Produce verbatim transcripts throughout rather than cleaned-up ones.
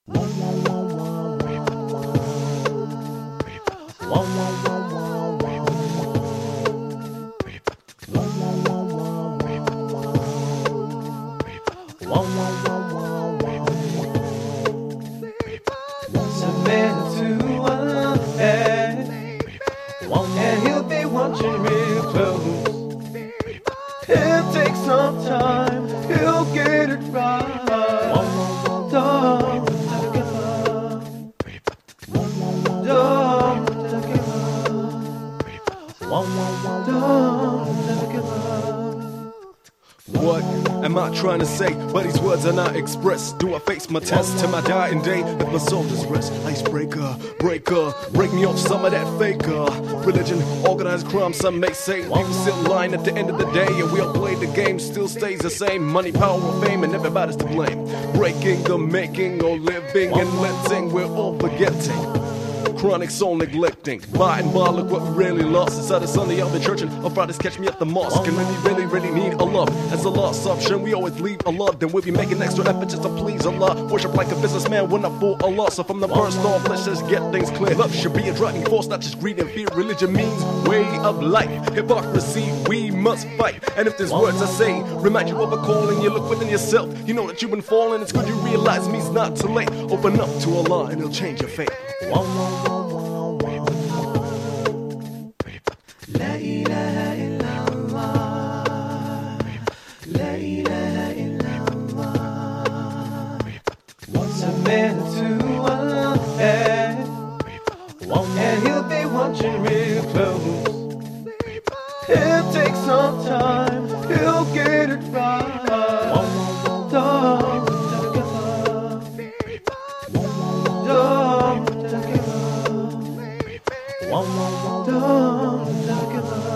And he'll be watching real close. It'll take some time, he'll get it right. Don't give up. Don't give up. Don't give up. What am I trying to say? But these words are not expressed. Do I face my test till my dying day? If my soul is rest, icebreaker, breaker, break me off some of that faker. Religion, organized crime, some may say. People still lying at the end of the day, and we all play the game, still stays the same. Money, power, or fame, and everybody's to blame. Breaking the making, or living and letting, we're all forgetting. Chronic soul neglecting. By and by, look what we really lost. Inside of Sunday, I'll be churching. On Fridays, catch me at the mosque. And when we really, really need a love, as a lost option, we always leave a lot. Then we'll be making extra effort just to please Allah. Worship like a businessman, we're not for Allah. So from the first off, let's just get things clear. Love should be a driving force, not just greed and fear. Religion means way of life. Hypocrisy, we must fight. And if these words I say remind you of a calling, you look within yourself. You know that you've been falling. It's good you realize it means not too late. Open up to Allah and He'll change your fate. La ilaha illallah. La ilaha illallah. Submit to Allah, and He'll be watching real close. It'll take some time, He'll get it right. Don't give up. Don't give up. Don't give up.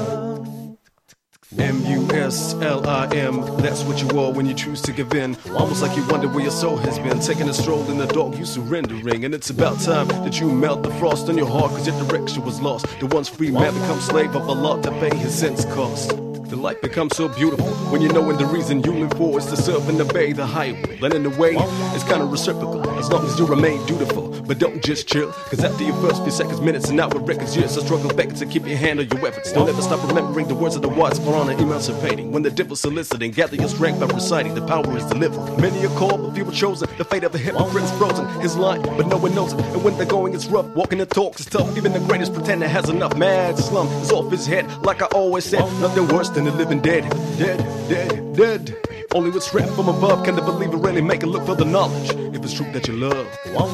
M U S L I M, that's what you are when you choose to give in. Almost like you wonder where your soul has been. Taking a stroll in the dark, you surrendering. And it's about time that you melt the frost on your heart, cause your direction was lost. The once free man becomes slave of Allah to pay his sins cost. The life becomes so beautiful when you know when the reason you live for is to serve and obey the high will. And in a way, it's kind of reciprocal as long as you remain dutiful. But don't just chill, cause after your first few seconds, minutes, and hour records, years, so struggle back to keep your hand on your weapons. Don't ever stop remembering the words of the wise for honor emancipating. When the devil's soliciting, gather your strength by reciting. The power is delivering. Many are called, but few are chosen. The fate of the hypocrite is frozen. His line, but no one knows it. And when they're going, it's rough. Walking the talks is tough. Even the greatest pretender has enough. Mad slum is off his head. Like I always said, nothing worse than the living dead. Dead, dead, dead. Only with strength from above can the believer really make it look for the knowledge. If it's truth that you love.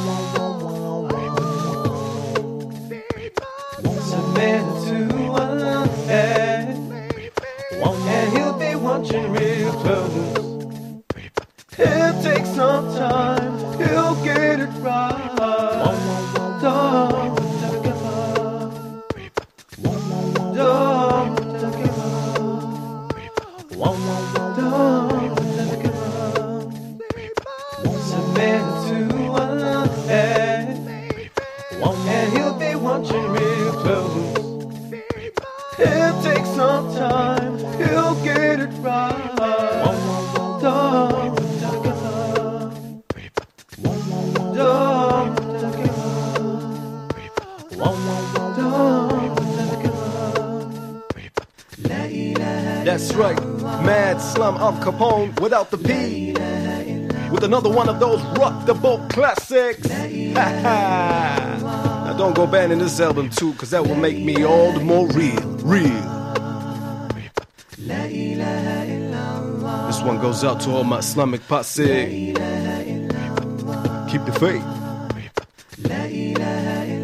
Submit to Allah, and He'll be watching real close. It'll take some time, He'll get it right. Don't give up. Don't give up. Don't give up. Submit to Allah, and He'll be watching real close. It'll take some time, He'll get it right. Don't give up. Don't give up. Don't give up. That's right, Mad Slum of Capone without the P. With another one of those rock the boat classics. Ha ha. Now don't go banning this album too, cause that will make me all the more real, real. This one goes out to all my Islamic posse. Keep the faith.